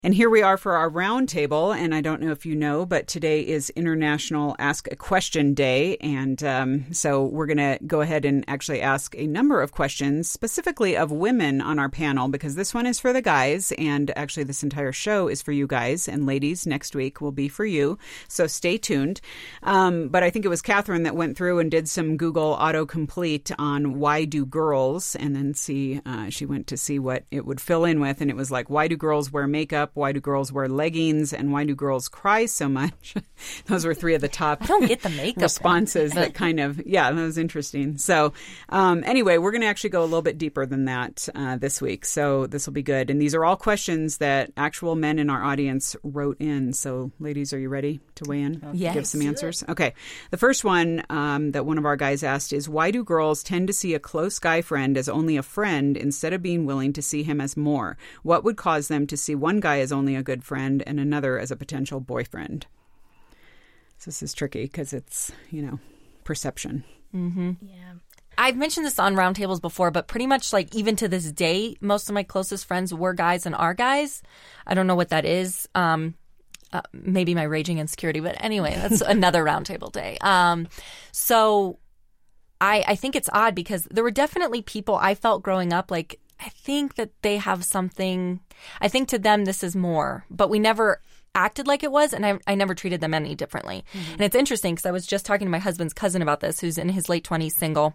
And here we are for our roundtable, and I don't know if you know, but today is International Ask a Question Day, and so we're going to go ahead and actually ask a number of questions, specifically of women on our panel, because this one is for the guys, and actually this entire show is for you guys, and ladies, next week will be for you, so stay tuned. But I think it was Catherine that went through and did some Google autocomplete on why do girls, and then she went to see what it would fill in with, and it was like, why do girls wear makeup? Why do girls wear leggings? And why do girls cry so much? Those were three of the top I don't get the makeup responses that kind of, that was interesting. So anyway, we're going to actually go a little bit deeper than that this week. So this will be good. And these are all questions that actual men in our audience wrote in. So ladies, are you ready to weigh in? Yes. Give some answers? Okay. The first one that one of our guys asked is, why do girls tend to see a close guy friend as only a friend instead of being willing to see him as more? What would cause them to see one guy as only a good friend and another as a potential boyfriend? So this is tricky because it's, perception. Mm-hmm. Yeah. I've mentioned this on roundtables before, but pretty much like even to this day, most of my closest friends were guys and are guys. I don't know what that is. Maybe my raging insecurity, but anyway, that's another roundtable day. So I think it's odd because there were definitely people I felt growing up like, I think that they have something. I think to them this is more, but we never acted like it was, and I never treated them any differently. Mm-hmm. And it's interesting because I was just talking to my husband's cousin about this, who's in his late 20s, single,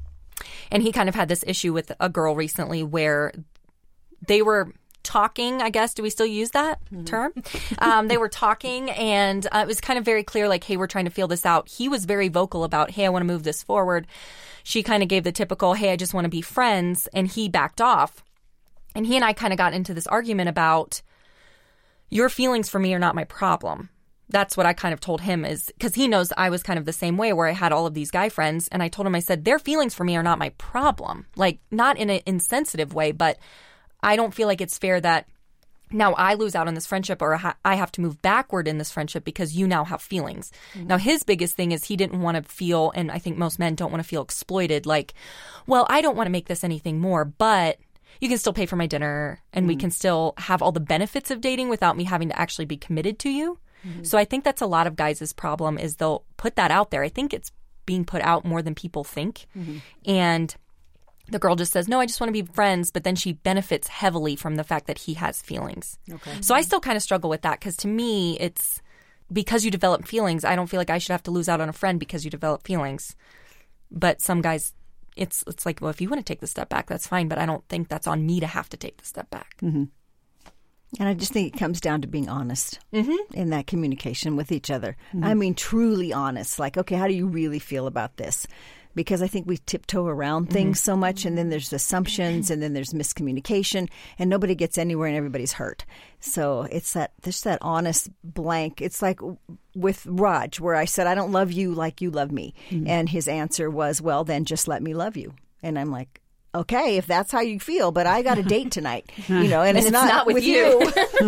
and he kind of had this issue with a girl recently where they were talking, I guess. Do we still use that term? They were talking, and it was kind of very clear, like, hey, we're trying to feel this out. He was very vocal about, hey, I want to move this forward. She kind of gave the typical, hey, I just want to be friends, and he backed off. And he and I kind of got into this argument about, your feelings for me are not my problem. That's what I kind of told him, is because he knows I was kind of the same way where I had all of these guy friends, and I told him, I said, their feelings for me are not my problem. Like, not in an insensitive way, but I don't feel like it's fair that now I lose out on this friendship, or I have to move backward in this friendship because you now have feelings. Mm-hmm. Now, his biggest thing is he didn't want to feel, and I think most men don't want to feel exploited, like, well, I don't want to make this anything more, but you can still pay for my dinner, and we can still have all the benefits of dating without me having to actually be committed to you. Mm-hmm. So I think that's a lot of guys' problem, is they'll put that out there. I think it's being put out more than people think. Mm-hmm. And the girl just says, no, I just want to be friends. But then she benefits heavily from the fact that he has feelings. Okay. So I still kind of struggle with that because to me, it's because you develop feelings. I don't feel like I should have to lose out on a friend because you develop feelings. But some guys, it's like, well, if you want to take the step back, that's fine. But I don't think that's on me to have to take the step back. Mm-hmm. And I just think it comes down to being honest in that communication with each other. Mm-hmm. I mean, truly honest. Like, okay, how do you really feel about this? Because I think we tiptoe around things so much, and then there's assumptions, and then there's miscommunication, and nobody gets anywhere, and everybody's hurt. So it's there's that honest blank. It's like with Raj, where I said, I don't love you like you love me. Mm-hmm. And his answer was, well, then just let me love you. And I'm like, okay, if that's how you feel, but I got a date tonight, and it's not with you.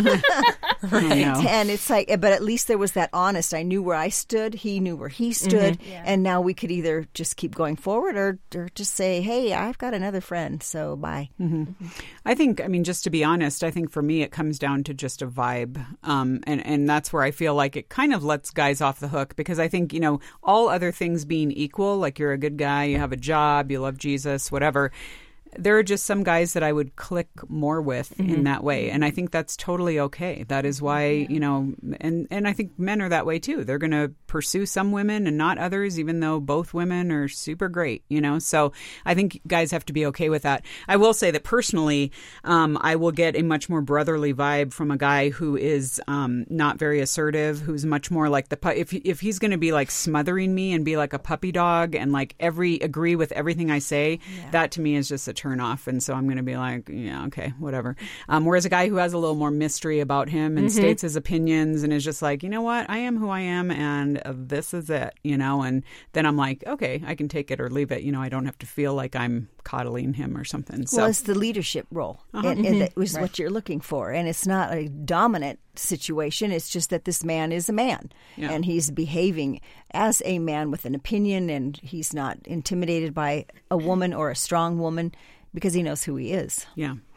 Right. And it's like, but at least there was that honest. I knew where I stood. He knew where he stood. Mm-hmm. Yeah. And now we could either just keep going forward or just say, hey, I've got another friend, so bye. Mm-hmm. I think, just to be honest, I think for me it comes down to just a vibe. And that's where I feel like it kind of lets guys off the hook, because I think, all other things being equal, like you're a good guy, you have a job, you love Jesus, whatever, there are just some guys that I would click more with in that way. And I think that's totally okay. That is why, and I think men are that way too. They're going to pursue some women and not others, even though both women are super great, So I think guys have to be okay with that. I will say that personally, I will get a much more brotherly vibe from a guy who is not very assertive, who's much more like if he's going to be like smothering me and be like a puppy dog and like agree with everything I say, that to me is just a turn off. And so I'm going to be like, yeah, okay, whatever. Whereas a guy who has a little more mystery about him and states his opinions and is just like, you know what, I am who I am and this is it, and then I'm like, okay, I can take it or leave it. I don't have to feel like I'm coddling him or something. So. Well, it's the leadership role. And that was what you're looking for. And it's not a dominant situation. It's just that this man is a man and he's behaving as a man with an opinion, and he's not intimidated by a woman or a strong woman because he knows who he is. Yeah.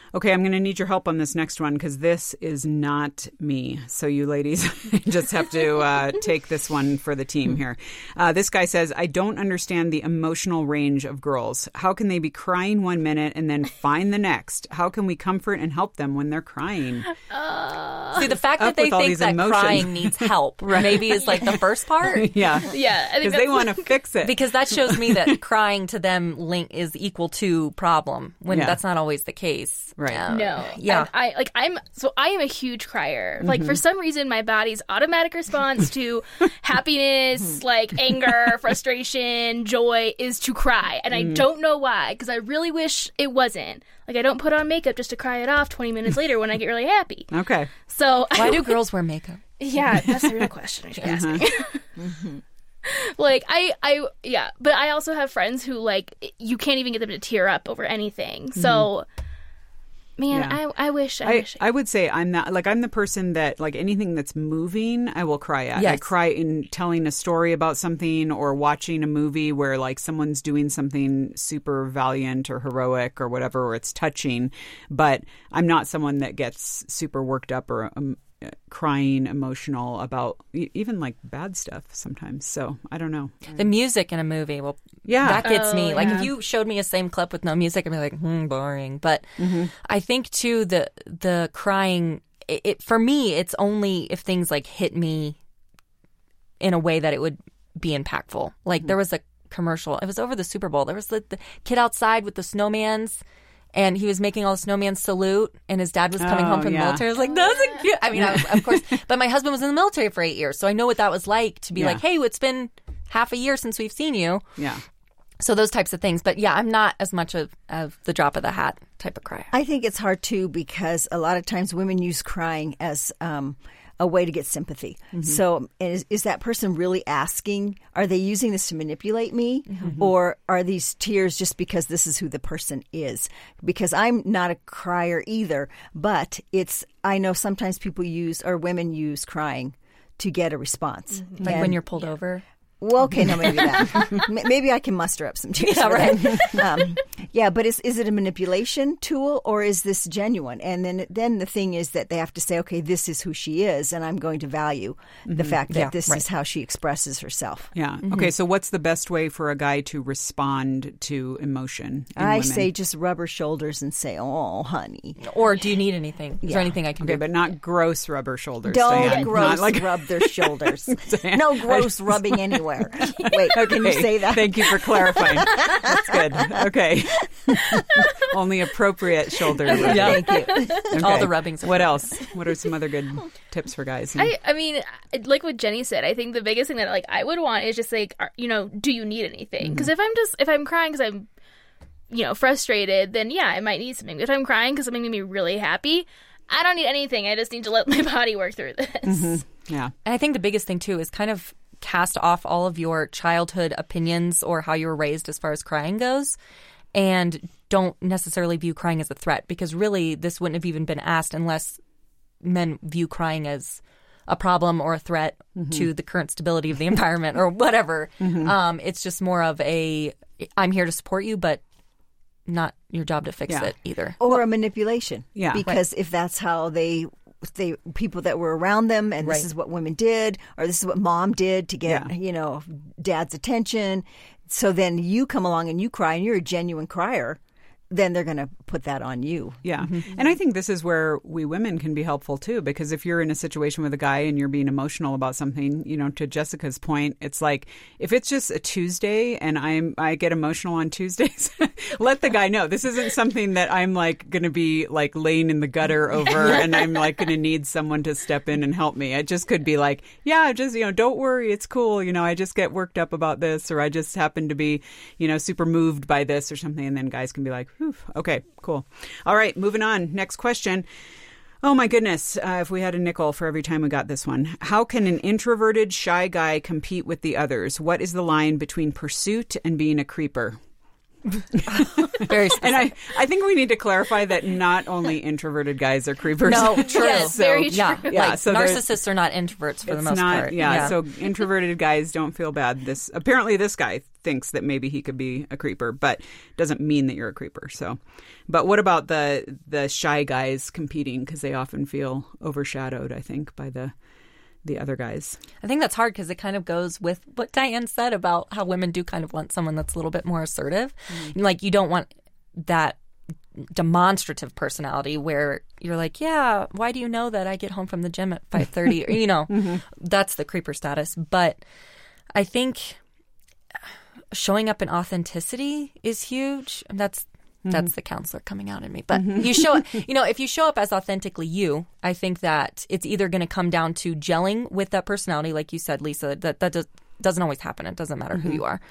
Okay, I'm going to need your help on this next one because this is not me. So you ladies just have to take this one for the team here. This guy says, I don't understand the emotional range of girls. How can they be crying 1 minute and then fine the next? How can we comfort and help them when they're crying? See, the fact that they think that crying needs help maybe is like the first part. Yeah. Yeah. Because they want to fix it. Because that shows me that crying to them is equal to problem when that's not always the case. Right. No. Yeah. I am a huge crier. Like for some reason my body's automatic response to happiness, like anger, frustration, joy is to cry. And I don't know why, because I really wish it wasn't. Like I don't put on makeup just to cry it off 20 minutes later when I get really happy. Okay. So why do girls wear makeup? Yeah, that's a real question I should ask me. Like but I also have friends who like you can't even get them to tear up over anything. So man, I wish I would say I'm the person that like anything that's moving I will cry at. Yes. I cry in telling a story about something or watching a movie where like someone's doing something super valiant or heroic or whatever, or it's touching, but I'm not someone that gets super worked up or crying emotional about even like bad stuff sometimes. So I don't know. The music in a movie, that gets me. Like if you showed me a same clip with no music, I'd be like, boring. But I think too the crying, for me, it's only if things like hit me in a way that it would be impactful. Like there was a commercial. It was over the Super Bowl. There was the kid outside with the snowmans. And he was making all the snowman salute, and his dad was coming home from the military. I was like, that's a cute. I mean, of course, but my husband was in the military for 8 years, so I know what that was like to be like, hey, it's been half a year since we've seen you. Yeah. So those types of things. But yeah, I'm not as much of the drop of the hat type of crier. I think it's hard too because a lot of times women use crying as a way to get sympathy. So is that person really asking, are they using this to manipulate me? Or are these tears just because this is who the person is? Because I'm not a crier either, but I know sometimes women use crying to get a response. Like when you're pulled over? Well, okay, no, maybe that. Maybe I can muster up some tears. Yeah, right. But is it a manipulation tool or is this genuine? And then the thing is that they have to say, okay, this is who she is, and I'm going to value the fact that this is how she expresses herself. Yeah. Okay, so what's the best way for a guy to respond to emotion in women? Say just rub her shoulders and say, oh, honey. Or do you need anything? Is there anything I can do? But not gross rub her shoulders. Don't Diane. gross rub their shoulders. No gross rubbing anywhere. Wait, can you say that? Thank you for clarifying. That's good. Okay. Only appropriate shoulder rubbing. Yeah. Thank you. Okay. All the rubbings. What else? What are some other good tips for guys? I mean, like what Jenny said, I think the biggest thing that like I would want is just like, do you need anything? Because if I'm crying because I'm, frustrated, then yeah, I might need something. If I'm crying because something made me really happy, I don't need anything. I just need to let my body work through this. Yeah. And I think the biggest thing too is kind of cast off all of your childhood opinions or how you were raised as far as crying goes, and don't necessarily view crying as a threat, because really this wouldn't have even been asked unless men view crying as a problem or a threat to the current stability of the environment or whatever. It's just more of I'm here to support you, but not your job to fix it either. Or a manipulation. Yeah. Because if that's how they people that were around them, and this is what women did, or this is what mom did to get dad's attention. So then you come along and you cry, and you're a genuine crier. Then they're going to put that on you. Yeah. And I think this is where we women can be helpful too, because if you're in a situation with a guy and you're being emotional about something, to Jessica's point, it's like if it's just a Tuesday and I get emotional on Tuesdays, let the guy know. This isn't something that I'm like going to be like laying in the gutter over and I'm like going to need someone to step in and help me. It just could be like, just, don't worry, it's cool. I just get worked up about this, or I just happen to be, super moved by this or something. And then guys can be like, okay, cool. All right, moving on. Next question. Oh, my goodness. If we had a nickel for every time we got this one. How can an introverted, shy guy compete with the others? What is the line between pursuit and being a creeper? Very specific. And I think we need to clarify that not only introverted guys are creepers. No, true. Yes, very true. Yeah, Yeah, like so narcissists are not introverts for the most part. Yeah, so introverted guys don't feel bad. Apparently this guy thinks that maybe he could be a creeper, but doesn't mean that you're a creeper. So, but what about the shy guys competing, because they often feel overshadowed, I think, by the other guys. I think that's hard because it kind of goes with what Diane said about how women do kind of want someone that's a little bit more assertive. Like, you don't want that demonstrative personality where you're like, yeah, why do you know that I get home from the gym at 5:30? Or, you know, that's the creeper status. But I think showing up in authenticity is huge. And that's the counselor coming out in me. But you show, if you show up as authentically you, I think that it's either going to come down to gelling with that personality, like you said, Lisa, that doesn't always happen. It doesn't matter who you are.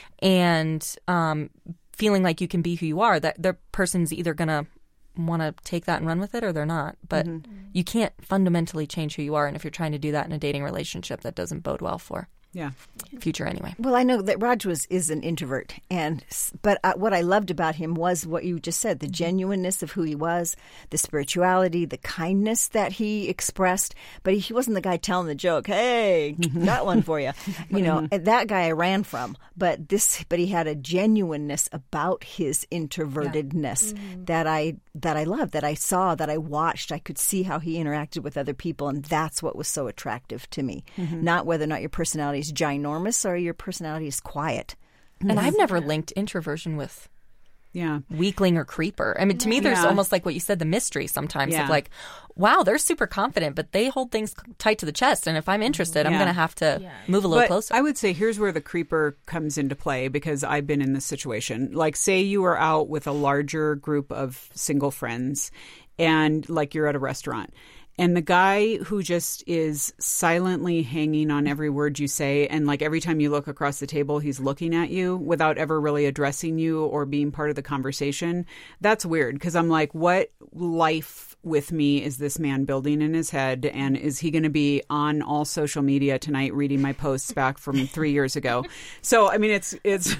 And feeling like you can be who you are, that the person's either going to want to take that and run with it or they're not. But you can't fundamentally change who you are. And if you're trying to do that in a dating relationship, that doesn't bode well for future anyway. Well, I know that Raj is an introvert, but what I loved about him was what you just said, the genuineness of who he was, the spirituality, the kindness that he expressed. But he wasn't the guy telling the joke, hey, got one for you. That guy I ran from. But he had a genuineness about his introvertedness that I loved, that I saw, that I watched. I could see how he interacted with other people, and that's what was so attractive to me. Not whether or not your personality is ginormous or your personality is quiet. And I've never linked introversion with weakling or creeper. I mean, to me, there's almost like what you said, the mystery sometimes of like, wow, they're super confident, but they hold things tight to the chest. And if I'm interested, I'm going to have to move a little closer. I would say here's where the creeper comes into play, because I've been in this situation. Like, say you are out with a larger group of single friends and like you're at a restaurant. And the guy who just is silently hanging on every word you say, and like every time you look across the table, he's looking at you without ever really addressing you or being part of the conversation, that's weird. Because I'm like, what life with me is this man building in his head? And is he going to be on all social media tonight reading my posts back from 3 years ago? So, I mean, it's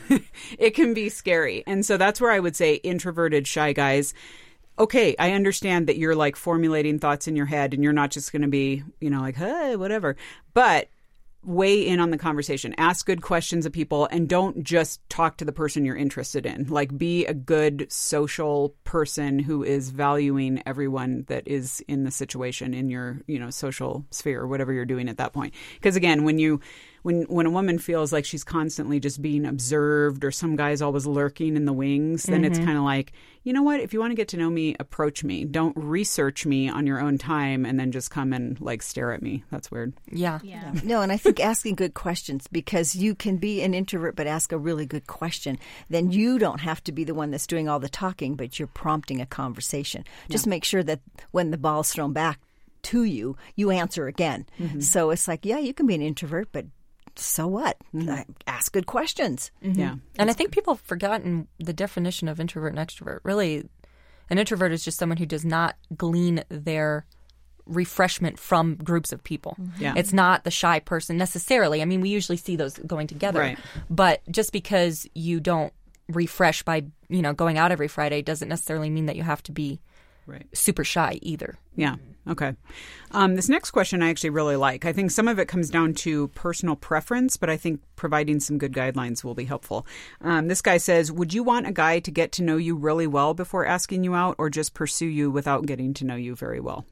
it can be scary. And so that's where I would say introverted, shy guys. Okay, I understand that you're like formulating thoughts in your head and you're not just going to be, like, hey, whatever. But weigh in on the conversation. Ask good questions of people and don't just talk to the person you're interested in. Like, be a good social person who is valuing everyone that is in the situation in your, social sphere or whatever you're doing at that point. Because again, when a woman feels like she's constantly just being observed or some guy's always lurking in the wings, then it's kind of like, you know what? If you want to get to know me, approach me. Don't research me on your own time and then just come and like stare at me. That's weird. Yeah. No, and I think asking good questions, because you can be an introvert but ask a really good question. Then you don't have to be the one that's doing all the talking, but you're prompting a conversation. Just make sure that when the ball's thrown back to you, you answer again. So it's like, yeah, you can be an introvert, but so what? Ask good questions. Yeah. And I think people have forgotten the definition of introvert and extrovert. Really, an introvert is just someone who does not glean their refreshment from groups of people. Yeah. It's not the shy person necessarily. I mean, we usually see those going together. Right. But just because you don't refresh by, going out every Friday doesn't necessarily mean that you have to be super shy either. Yeah. Okay. This next question I actually really like. I think some of it comes down to personal preference, but I think providing some good guidelines will be helpful. This guy says, would you want a guy to get to know you really well before asking you out, or just pursue you without getting to know you very well?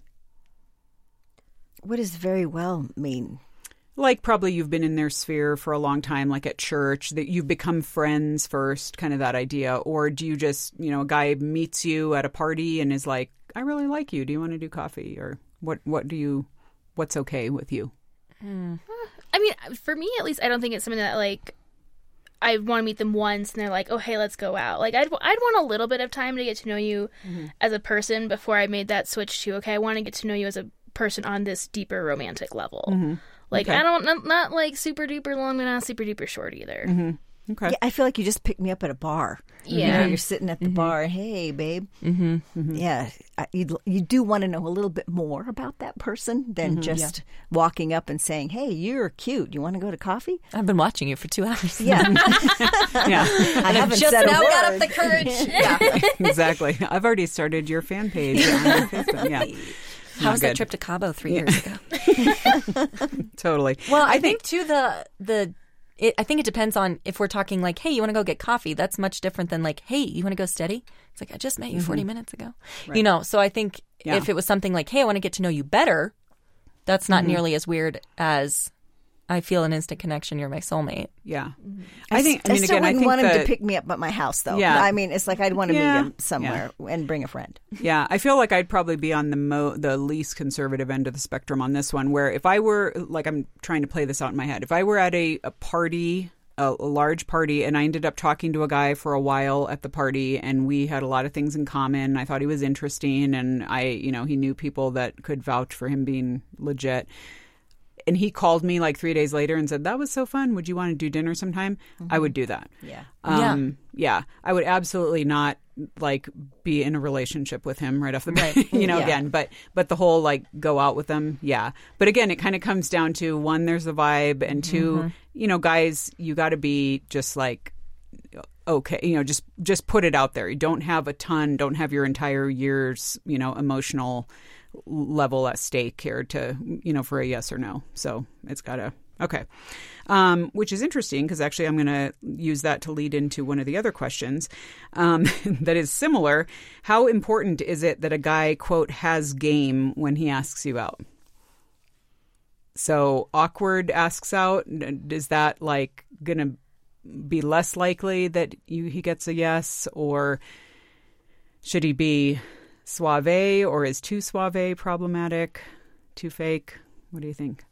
What does very well mean? Like probably you've been in their sphere for a long time, like at church, that you've become friends first, kind of that idea. Or do you just, a guy meets you at a party and is like, I really like you. Do you want to do coffee? Or what's okay with you? I mean, for me at least, I don't think it's something that like I want to meet them once and they're like, oh, hey, let's go out. Like I'd want a little bit of time to get to know you as a person before I made that switch to, okay, I want to get to know you as a person on this deeper romantic level. Like, okay. I don't, not like super duper long, but not super duper short either. Okay. Yeah, I feel like you just picked me up at a bar. Yeah. You're sitting at the bar. Hey, babe. Yeah, you do want to know a little bit more about that person than just walking up and saying, "Hey, you're cute. You want to go to coffee?" I've been watching you for 2 hours. Yeah, Yeah, I haven't Just said a now word. got up the courage. exactly. I've already started your fan page on Facebook. Yeah. How was good. that trip to Cabo 3 years ago? Totally. Well, I think too I think it depends on if we're talking like, hey, you want to go get coffee? That's much different than like, hey, you want to go steady? It's like, I just met you 40 minutes ago. Right. You know, so I think Yeah. if it was something like, hey, I want to get to know you better, that's not nearly as weird as I feel an instant connection. You're my soulmate. Yeah. I still again, I think wouldn't want him that- to pick me up at my house, though. Yeah. I mean, it's like I'd want to Yeah. meet him somewhere and bring a friend. Yeah, I feel like I'd probably be on the least conservative end of the spectrum on this one, where if I were, like, I'm trying to play this out in my head, if I were at a party, a large party, and I ended up talking to a guy for a while at the party, and we had a lot of things in common, I thought he was interesting, and he knew people that could vouch for him being legit. And he called me like 3 days later and said, "That was so fun. Would you want to do dinner sometime?" I would do that. Yeah. Yeah. I would absolutely not like be in a relationship with him right off the bat, Yeah. again, but the whole like go out with them. Yeah. But again, it kind of comes down to one, there's a vibe, and two, guys, you got to be just like, okay, just put it out there. You don't have your entire year's, emotional level at stake here to, for a yes or no. So it's got to, okay. Which is interesting because actually I'm going to use that to lead into one of the other questions that is similar. How important is it that a guy, quote, has game when he asks you out? So awkward asks out, is that like going to be less likely that he gets a yes, or should he be suave, or is too suave problematic, too fake? What do you think?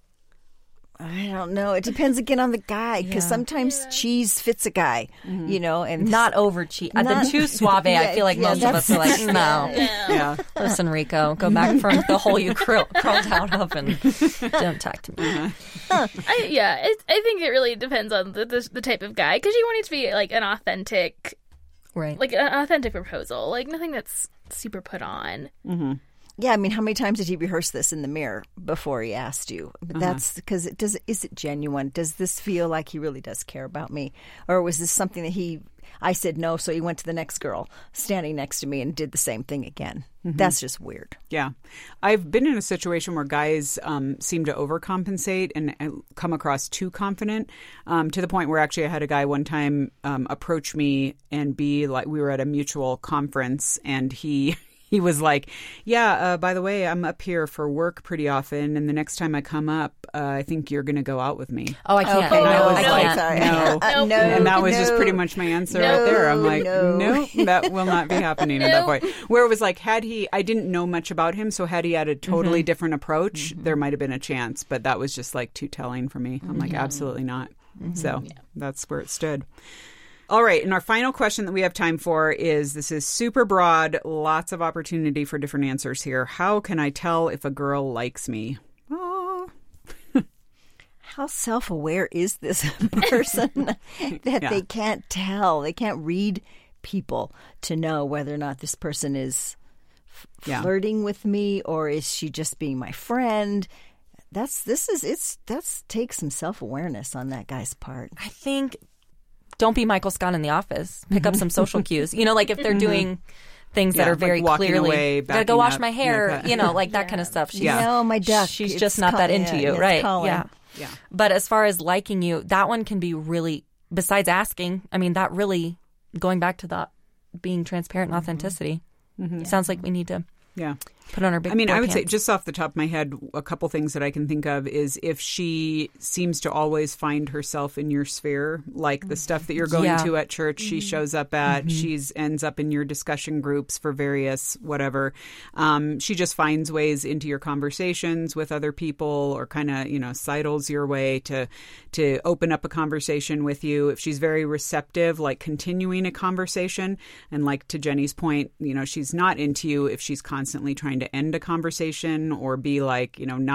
I don't know. It depends again on the guy because sometimes cheese fits a guy, and Not over cheap. The Not- too suave, I feel like Yeah, most of us are like, no. Yeah. Listen, Rico, go back from the hole you crawled out of and don't talk to me. I think it really depends on the type of guy, because you want it to be like an authentic, Right. like an authentic proposal, like nothing that's super put on. Yeah, I mean, how many times did he rehearse this in the mirror before he asked you? But that's because is it genuine? Does this feel like he really does care about me? Or was this something that I said no, so he went to the next girl standing next to me and did the same thing again? That's just weird. Yeah. I've been in a situation where guys seem to overcompensate and come across too confident, to the point where actually I had a guy one time approach me and be like, we were at a mutual conference, and he was like, yeah, by the way, I'm up here for work pretty often, and the next time I come up, I think you're going to go out with me. Oh, I can't. Okay, And I no, was I like, can't. sorry. no. No, And that was just no. pretty much my answer No, right there. I'm like, no. nope, that will not be happening at that point. Where it was like, I didn't know much about him, so had he had a totally different approach, there might have been a chance, but that was just like too telling for me. I'm like, absolutely not. So that's where it stood. All right, and our final question that we have time for this is super broad, lots of opportunity for different answers here. How can I tell if a girl likes me? Oh. How self-aware is this person that they can't tell? They can't read people to know whether or not this person is flirting with me, or is she just being my friend? That takes some self-awareness on that guy's part. I think don't be Michael Scott in The Office. Pick up some social cues. Like if they're doing things that Yeah, are very like walking clearly, away, gotta backing go wash up, my hair, like that. like that kind of stuff. She's, No, my duck. She's It's just not that calling. into Yeah, you, it's right? calling. Yeah. Yeah. But as far as liking you, that one can be really, besides asking, I mean, that really, going back to that being transparent and authenticity, sounds like we need to put on our big boy I would say pants. just off the top of my head, a couple things that I can think of is if she seems to always find herself in your sphere, like the stuff that you're going to at church, she shows up at, she's ends up in your discussion groups for various whatever. She just finds ways into your conversations with other people, or kind of, sidles your way to open up a conversation with you. If she's very receptive, like continuing a conversation, and like to Jenny's point, she's not into you if she's constantly trying to end a conversation or be like, not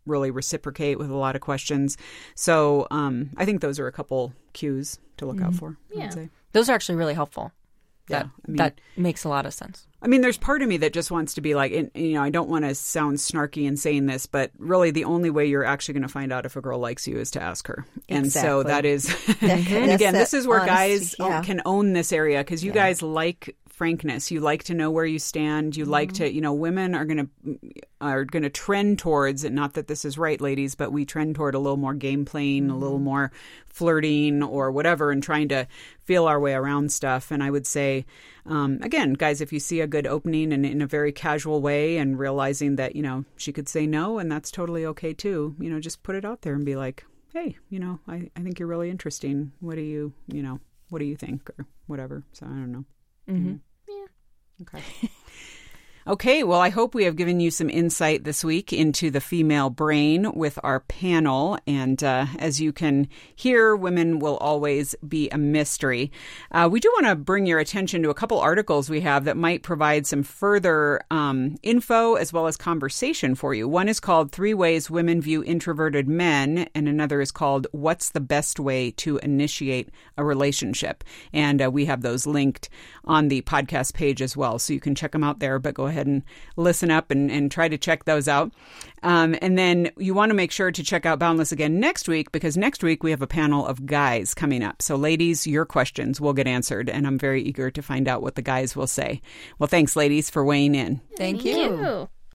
really reciprocate with a lot of questions. So I think those are a couple cues to look out for, I would say. Those are actually really helpful. That makes a lot of sense. I mean, there's part of me that just wants to be like, I don't want to sound snarky in saying this, but really the only way you're actually going to find out if a girl likes you is to ask her. And so that is, and again, this is where guys can own this area, because you guys like frankness. You like to know where you stand. You like to, women are going to trend towards, and not that this is right, ladies, but we trend toward a little more game playing, a little more flirting or whatever, and trying to feel our way around stuff. And I would say, again, guys, if you see a good opening and in a very casual way, and realizing that, she could say no, and that's totally okay too, just put it out there and be like, hey, I think you're really interesting. What do you think, or whatever. So I don't know. Mm-hmm. Yeah. Okay. Okay, well, I hope we have given you some insight this week into the female brain with our panel. And as you can hear, women will always be a mystery. We do want to bring your attention to a couple articles we have that might provide some further info as well as conversation for you. One is called 3 Ways Women View Introverted Men, and another is called What's the Best Way to Initiate a Relationship? And we have those linked on the podcast page as well, so you can check them out there, but go ahead and listen up and try to check those out. And then you want to make sure to check out Boundless again next week, because next week we have a panel of guys coming up. So ladies, your questions will get answered, and I'm very eager to find out what the guys will say. Well, thanks, ladies, for weighing in. Thank you.